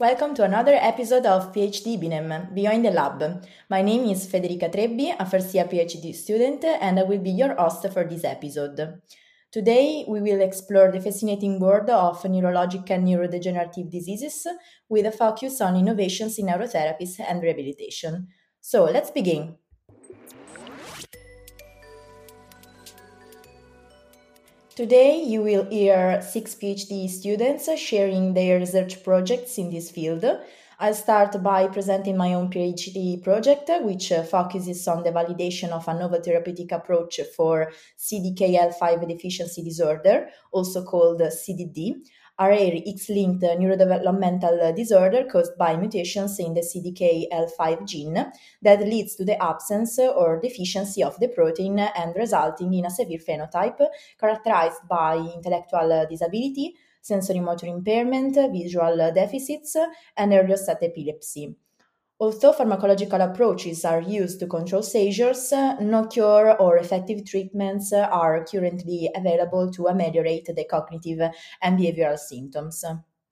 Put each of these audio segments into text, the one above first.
Welcome to another episode of PhD Binem, Beyond the Lab. My name is Federica Trebbi, a first year PhD student, and I will be your host for this episode. Today, we will explore the fascinating world of neurologic and neurodegenerative diseases with a focus on innovations in neurotherapies and rehabilitation. So, let's begin. Today, you will hear 6 PhD students sharing their research projects in this field. I'll start by presenting my own PhD project, which focuses on the validation of a novel therapeutic approach for CDKL5 deficiency disorder, also called CDD, a rare X-linked neurodevelopmental disorder caused by mutations in the CDKL5 gene that leads to the absence or deficiency of the protein and resulting in a severe phenotype characterized by intellectual disability, sensory-motor impairment, visual deficits, and early onset epilepsy. Although pharmacological approaches are used to control seizures, no cure or effective treatments are currently available to ameliorate the cognitive and behavioral symptoms.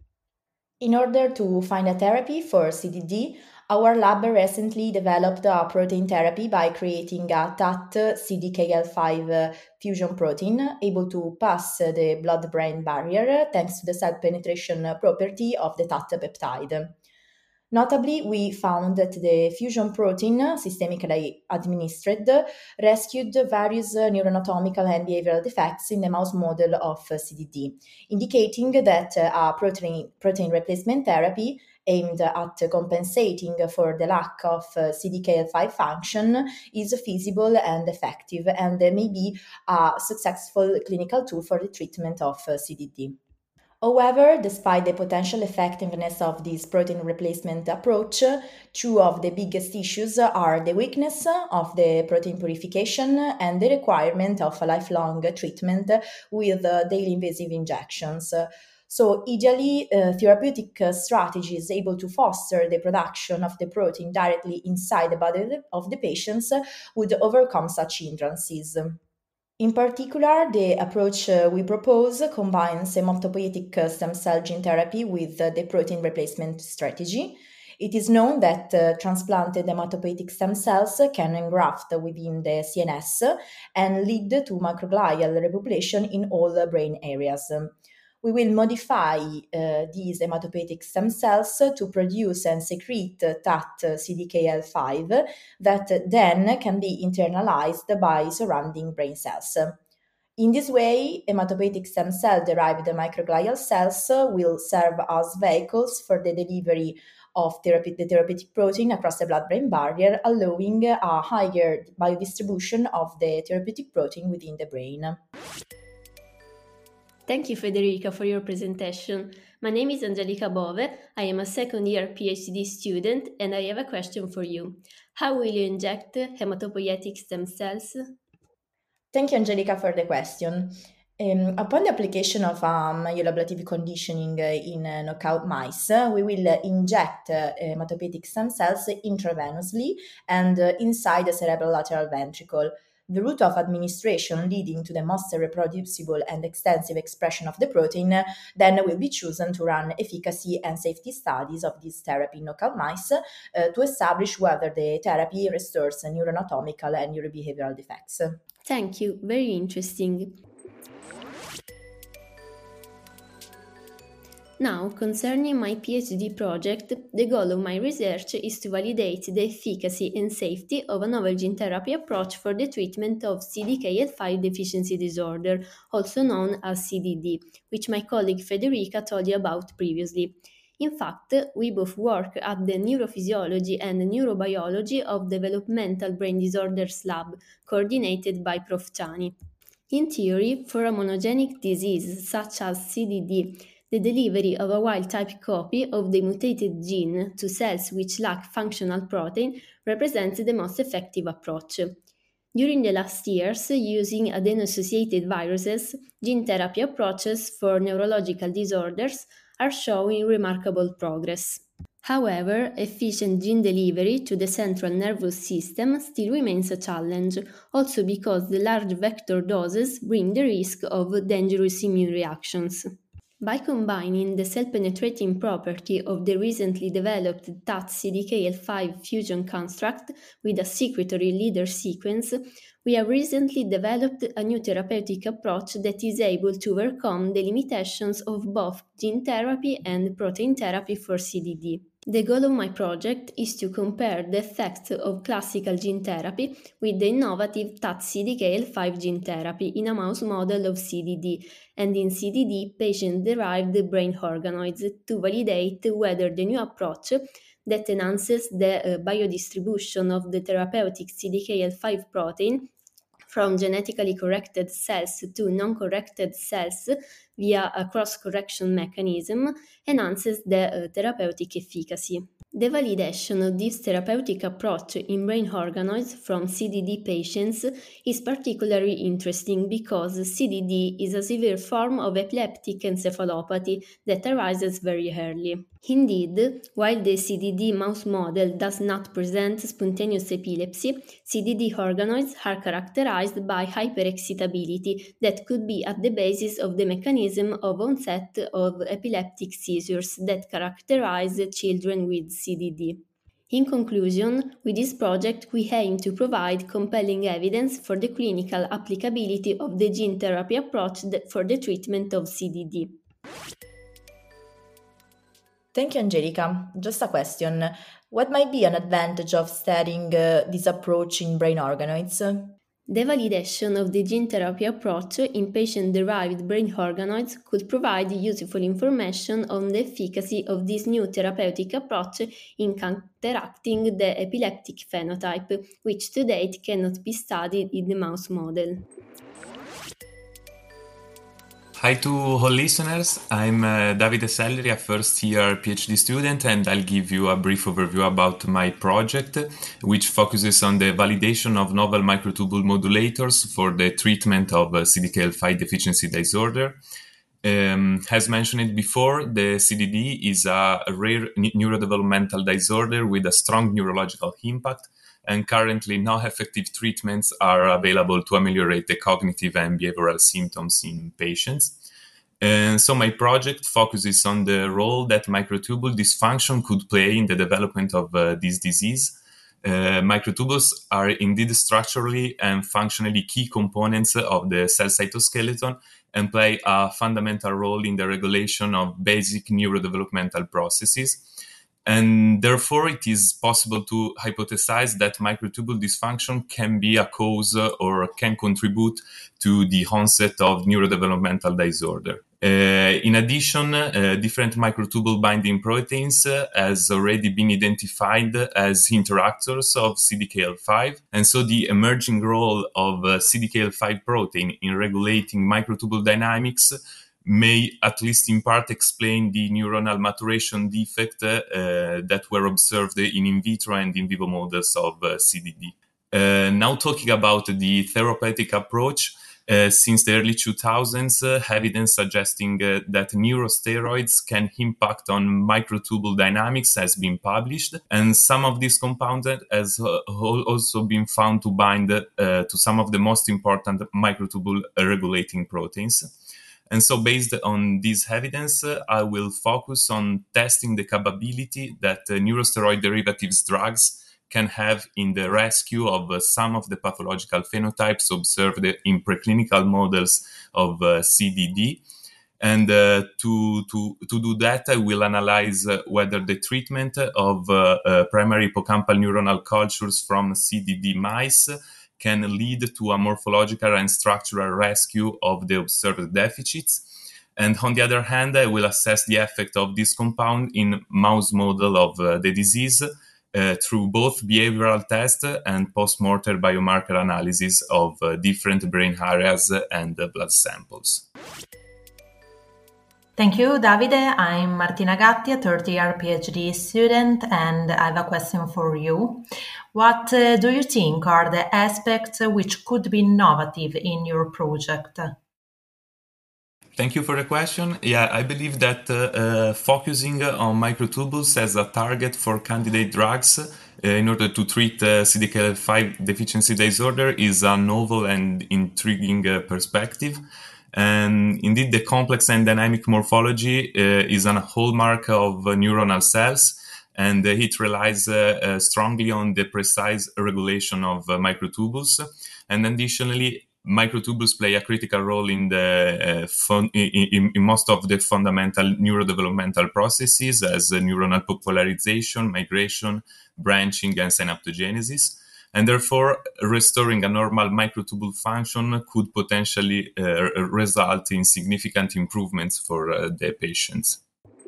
In order to find a therapy for CDD, our lab recently developed a protein therapy by creating a TAT CDKL5 fusion protein able to pass the blood-brain barrier thanks to the cell penetration property of the TAT peptide. Notably, we found that the fusion protein, systemically administered, rescued various neuroanatomical and behavioral defects in the mouse model of CDD, indicating that a protein replacement therapy aimed at compensating for the lack of CDKL5 function is feasible and effective and may be a successful clinical tool for the treatment of CDD. However, despite the potential effectiveness of this protein replacement approach, two of the biggest issues are the weakness of the protein purification and the requirement of a lifelong treatment with daily invasive injections. So, ideally, therapeutic strategies able to foster the production of the protein directly inside the body of the patients would overcome such hindrances. In particular, the approach we propose combines hematopoietic stem cell gene therapy with the protein replacement strategy. It is known that transplanted hematopoietic stem cells can engraft within the CNS and lead to microglial repopulation in all brain areas. We will modify these hematopoietic stem cells to produce and secrete TAT CDKL5 that then can be internalized by surrounding brain cells. In this way, hematopoietic stem cell-derived microglial cells will serve as vehicles for the delivery of the therapeutic protein across the blood-brain barrier, allowing a higher biodistribution of the therapeutic protein within the brain. Thank you, Federica, for your presentation. My name is Angelica Bove. I am a second-year PhD student, and I have a question for you. How will you inject hematopoietic stem cells? Thank you, Angelica, for the question. Upon the application of myeloablative conditioning in knockout mice, we will inject hematopoietic stem cells intravenously and inside the cerebral lateral ventricle. The route of administration leading to the most reproducible and extensive expression of the protein then will be chosen to run efficacy and safety studies of this therapy in knockout mice to establish whether the therapy restores neuroanatomical and neurobehavioral defects. Thank you, very interesting. Now, concerning my PhD project, the goal of my research is to validate the efficacy and safety of a novel gene therapy approach for the treatment of CDKL5 deficiency disorder, also known as CDD, which my colleague Federica told you about previously. In fact, we both work at the Neurophysiology and Neurobiology of Developmental Brain Disorders Lab, coordinated by Prof. Chani. In theory, for a monogenic disease such as CDD, the delivery of a wild-type copy of the mutated gene to cells which lack functional protein represents the most effective approach. During the last years, using adeno-associated viruses, gene therapy approaches for neurological disorders are showing remarkable progress. However, efficient gene delivery to the central nervous system still remains a challenge, also because the large vector doses bring the risk of dangerous immune reactions. By combining the cell-penetrating property of the recently developed TAT-CDKL5 fusion construct with a secretory leader sequence, we have recently developed a new therapeutic approach that is able to overcome the limitations of both gene therapy and protein therapy for CDD. The goal of my project is to compare the effects of classical gene therapy with the innovative TAT-CDKL5 gene therapy in a mouse model of CDD and in CDD patient-derived brain organoids to validate whether the new approach that enhances the biodistribution of the therapeutic CDKL5 protein from genetically corrected cells to non-corrected cells via a cross-correction mechanism enhances the therapeutic efficacy. The validation of this therapeutic approach in brain organoids from CDD patients is particularly interesting because CDD is a severe form of epileptic encephalopathy that arises very early. Indeed, while the CDD mouse model does not present spontaneous epilepsy, CDD organoids are characterized by hyperexcitability that could be at the basis of the mechanism of onset of epileptic seizures that characterize children with CDD. In conclusion, with this project we aim to provide compelling evidence for the clinical applicability of the gene therapy approach for the treatment of CDD. Thank you, Angelica. Just a question. What might be an advantage of studying this approach in brain organoids? The validation of the gene therapy approach in patient-derived brain organoids could provide useful information on the efficacy of this new therapeutic approach in counteracting the epileptic phenotype, which to date cannot be studied in the mouse model. Hi to all listeners, I'm Davide Selleri, a first-year PhD student, and I'll give you a brief overview about my project, which focuses on the validation of novel microtubule modulators for the treatment of CDKL5 deficiency disorder. As mentioned before, the CDD is a rare neurodevelopmental disorder with a strong neurological impact, and currently no effective treatments are available to ameliorate the cognitive and behavioral symptoms in patients. And so my project focuses on the role that microtubule dysfunction could play in the development of this disease. Microtubules are indeed structurally and functionally key components of the cell cytoskeleton and play a fundamental role in the regulation of basic neurodevelopmental processes. And therefore, it is possible to hypothesize that microtubule dysfunction can be a cause or can contribute to the onset of neurodevelopmental disorder. In addition, different microtubule binding proteins has already been identified as interactors of CDKL5. And so the emerging role of CDKL5 protein in regulating microtubule dynamics may, at least in part, explain the neuronal maturation defect that were observed in vitro and in vivo models of CDD. Now talking about the therapeutic approach, since the early 2000s, evidence suggesting that neurosteroids can impact on microtubule dynamics has been published, and some of these compounds has also been found to bind to some of the most important microtubule regulating proteins. And so based on this evidence, I will focus on testing the capability that neurosteroid derivatives drugs can have in the rescue of some of the pathological phenotypes observed in preclinical models of CDD. And to do that, I will analyze whether the treatment of primary hippocampal neuronal cultures from CDD mice can lead to a morphological and structural rescue of the observed deficits. And on the other hand, I will assess the effect of this compound in mouse model of the disease through both behavioral tests and post-mortem biomarker analysis of different brain areas and blood samples. Thank you, Davide. I'm Martina Gatti, a third-year PhD student, and I have a question for you. What do you think are the aspects which could be innovative in your project? Thank you for the question. Yeah, I believe that focusing on microtubules as a target for candidate drugs in order to treat CDKL5 deficiency disorder is a novel and intriguing perspective. And indeed, the complex and dynamic morphology is a hallmark of neuronal cells, and it relies strongly on the precise regulation of microtubules. And additionally, microtubules play a critical role in in most of the fundamental neurodevelopmental processes, as neuronal popularization, migration, branching, and synaptogenesis. And therefore, restoring a normal microtubule function could potentially result in significant improvements for the patients.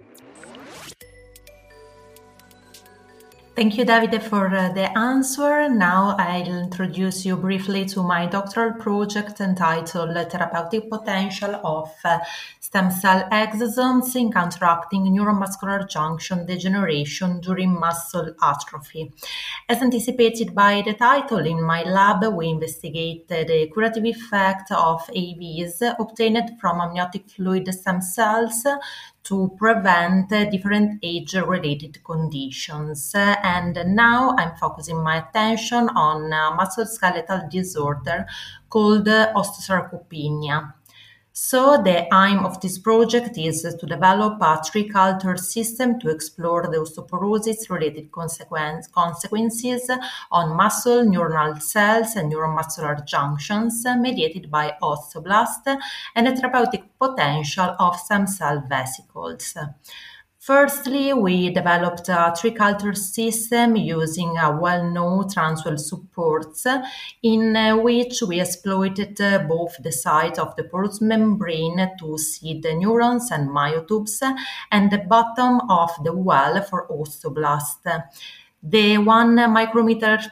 Thank you, Davide, for the answer. Now I'll introduce you briefly to my doctoral project entitled Therapeutic Potential of Stem Cell Exosomes in Counteracting Neuromuscular Junction Degeneration During Muscle Atrophy. As anticipated by the title, in my lab we investigate the curative effect of AAVs obtained from amniotic fluid stem cells to prevent different age-related conditions. And now I'm focusing my attention on a musculoskeletal disorder called osteosarcopenia. So the aim of this project is to develop a triculture system to explore the osteoporosis-related consequences on muscle, neuronal cells, and neuromuscular junctions mediated by osteoblasts and the therapeutic potential of stem cell vesicles. Firstly, we developed a triculture system using a well-known transwell supports in which we exploited both the sides of the porous membrane to seed the neurons and myotubes and the bottom of the well for osteoblasts. The 1 micrometer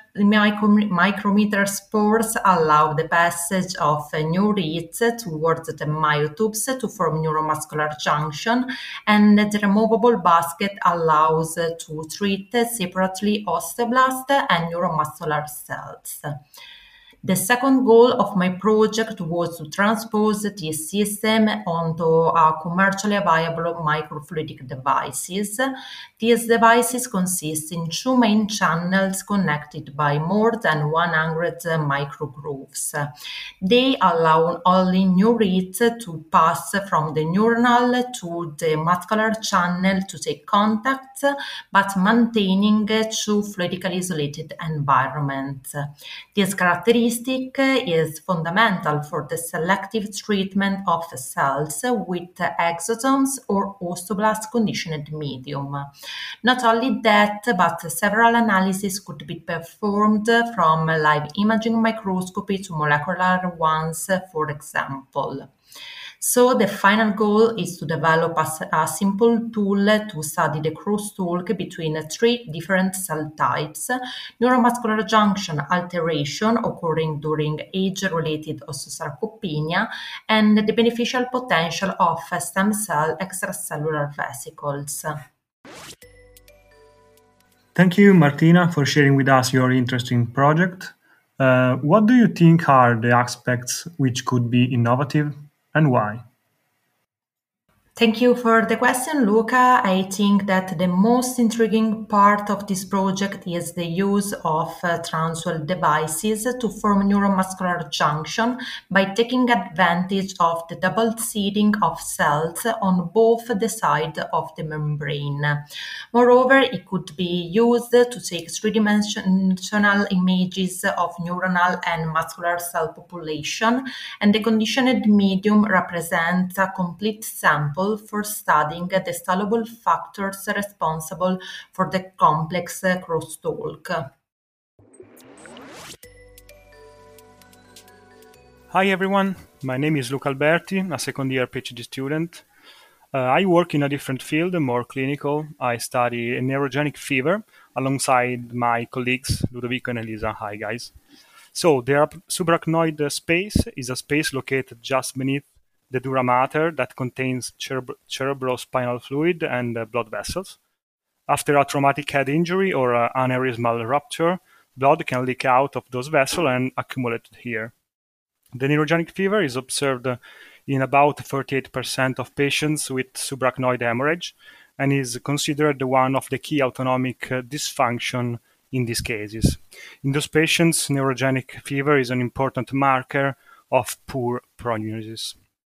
spores allow the passage of neurites towards the myotubes to form neuromuscular junction, and the removable basket allows to treat separately osteoblast and neuromuscular cells. The second goal of my project was to transpose this system onto a commercially viable microfluidic devices. These devices consist in 2 main channels connected by more than 100 microgrooves. They allow only neurites to pass from the neuronal to the muscular channel to take contact, but maintaining 2 fluidically isolated environments. This characteristic is fundamental for the selective treatment of cells with exosomes or osteoblast conditioned medium. Not only that, but several analyses could be performed from live imaging microscopy to molecular ones, for example. So the final goal is to develop a simple tool to study the crosstalk between 3 different cell types: neuromuscular junction alteration occurring during age-related osteosarcopenia, and the beneficial potential of stem cell extracellular vesicles. Thank you, Martina, for sharing with us your interesting project. What do you think are the aspects which could be innovative, and why? Thank you for the question, Luca. I think that the most intriguing part of this project is the use of transwell devices to form neuromuscular junction by taking advantage of the double seeding of cells on both the sides of the membrane. Moreover, it could be used to take three-dimensional images of neuronal and muscular cell population, and the conditioned medium represents a complete sample for studying the soluble factors responsible for the complex crosstalk. Hi everyone, my name is Luca Alberti, a second-year PhD student. I work in a different field, more clinical. I study neurogenic fever alongside my colleagues Ludovico and Elisa. Hi guys. So the subarachnoid space is a space located just beneath the dura mater that contains cerebrospinal fluid and blood vessels. After a traumatic head injury or an aneurysmal rupture, blood can leak out of those vessels and accumulate here. The neurogenic fever is observed in about 38% of patients with subarachnoid hemorrhage and is considered one of the key autonomic dysfunction in these cases. In those patients, neurogenic fever is an important marker of poor prognosis.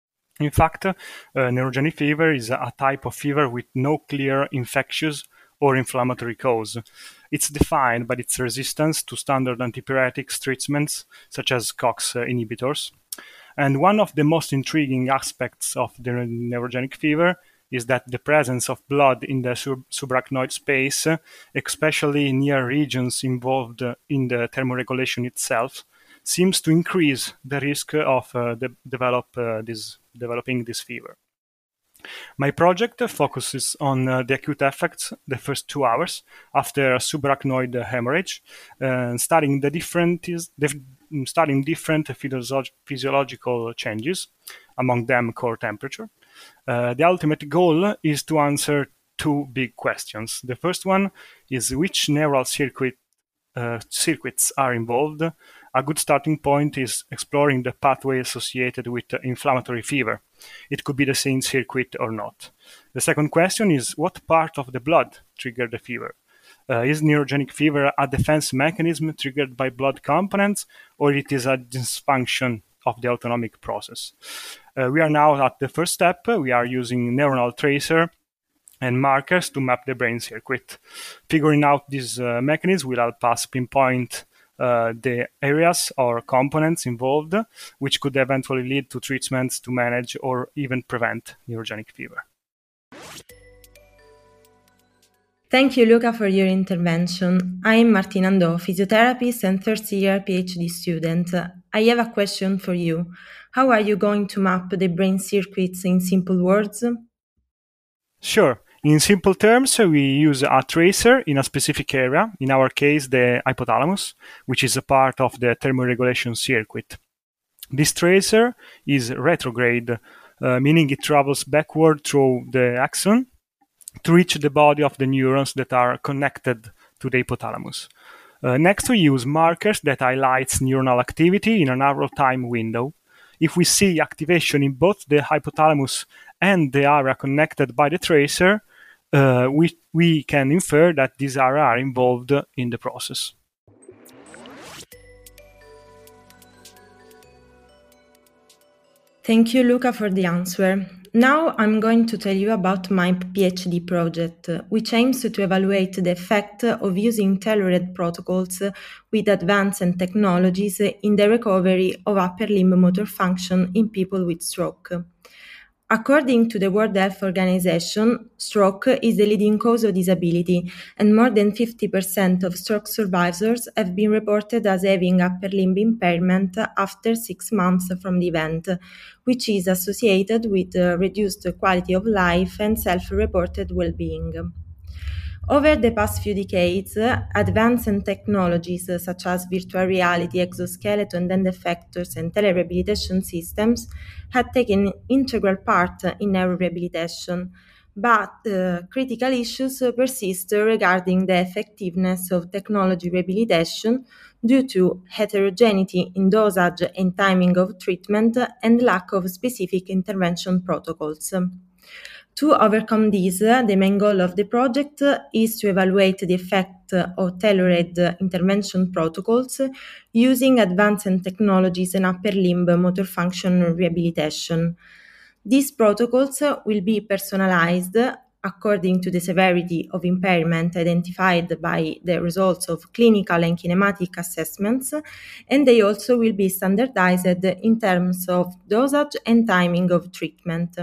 In fact, neurogenic fever is a type of fever with no clear infectious or inflammatory cause. It's defined by its resistance to standard antipyretics treatments such as COX inhibitors. And one of the most intriguing aspects of the neurogenic fever is that the presence of blood in the subarachnoid space, especially near regions involved in the thermoregulation itself, seems to increase the risk of developing this fever. My project focuses on the acute effects the first 2 hours after subarachnoid hemorrhage, studying different physiological changes, among them core temperature. The ultimate goal is to answer 2 big questions. The first one is which neural circuits are involved. A good starting point is exploring the pathway associated with inflammatory fever. It could be the same circuit or not. The second question is what part of the blood triggered the fever? Is neurogenic fever a defense mechanism triggered by blood components, or it is a dysfunction of the autonomic process? We are now at the first step. We are using neuronal tracer and markers to map the brain circuit. Figuring out this mechanism will help us pinpoint the areas or components involved, which could eventually lead to treatments to manage or even prevent neurogenic fever. Thank you, Luca, for your intervention. I'm Martina Andò, physiotherapist and third-year PhD student. I have a question for you. How are you going to map the brain circuits in simple words? Sure. In simple terms, we use a tracer in a specific area, in our case the hypothalamus, which is a part of the thermoregulation circuit. This tracer is retrograde, meaning it travels backward through the axon to reach the body of the neurons that are connected to the hypothalamus. Next, we use markers that highlights neuronal activity in a narrow time window. If we see activation in both the hypothalamus and the area connected by the tracer, we can infer that these areas are involved in the process. Thank you, Luca, for the answer. Now I'm going to tell you about my PhD project, which aims to evaluate the effect of using tailored protocols with advanced technologies in the recovery of upper limb motor function in people with stroke. According to the World Health Organization, stroke is the leading cause of disability, and more than 50% of stroke survivors have been reported as having upper limb impairment after 6 months from the event, which is associated with reduced quality of life and self-reported well-being. Over the past few decades, advanced technologies such as virtual reality, exoskeleton, and effectors, and telerehabilitation systems had taken integral part in neurorehabilitation, but critical issues persist regarding the effectiveness of technology rehabilitation due to heterogeneity in dosage and timing of treatment and lack of specific intervention protocols. To overcome this, the main goal of the project is to evaluate the effect of tailored intervention protocols using advanced technologies in upper limb motor function rehabilitation. These protocols will be personalized according to the severity of impairment identified by the results of clinical and kinematic assessments, and they also will be standardized in terms of dosage and timing of treatment.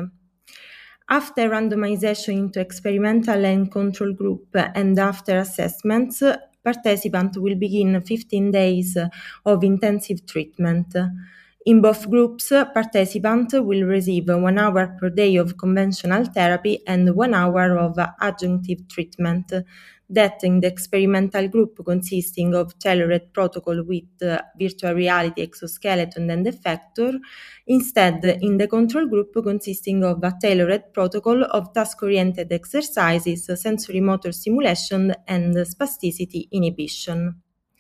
After randomization into experimental and control group and after assessments, participants will begin 15 days of intensive treatment. In both groups, participants will receive 1 hour per day of conventional therapy and 1 hour of adjunctive treatment. That in the experimental group consisting of tailored protocol with virtual reality, exoskeleton, and effector, instead in the control group consisting of a tailored protocol of task-oriented exercises, sensory motor stimulation, and spasticity inhibition.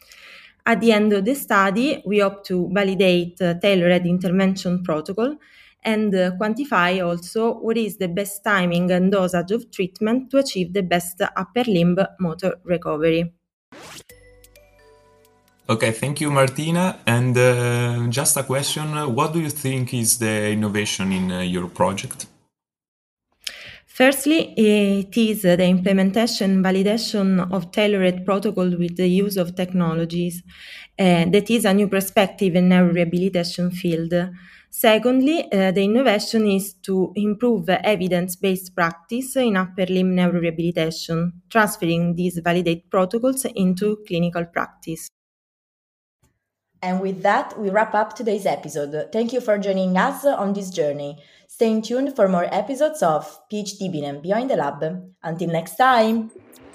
At the end of the study, we hope to validate tailored intervention protocol and quantify also what is the best timing and dosage of treatment to achieve the best upper limb motor recovery. Okay, thank you, Martina. And just a question, what do you think is the innovation in your project? Firstly, it is the implementation and validation of tailored protocol with the use of technologies. That is a new perspective in neurorehabilitation field. Secondly, the innovation is to improve evidence-based practice in upper limb neurorehabilitation, transferring these validated protocols into clinical practice. And with that, we wrap up today's episode. Thank you for joining us on this journey. Stay tuned for more episodes of PhD Beyond the Lab. Until next time!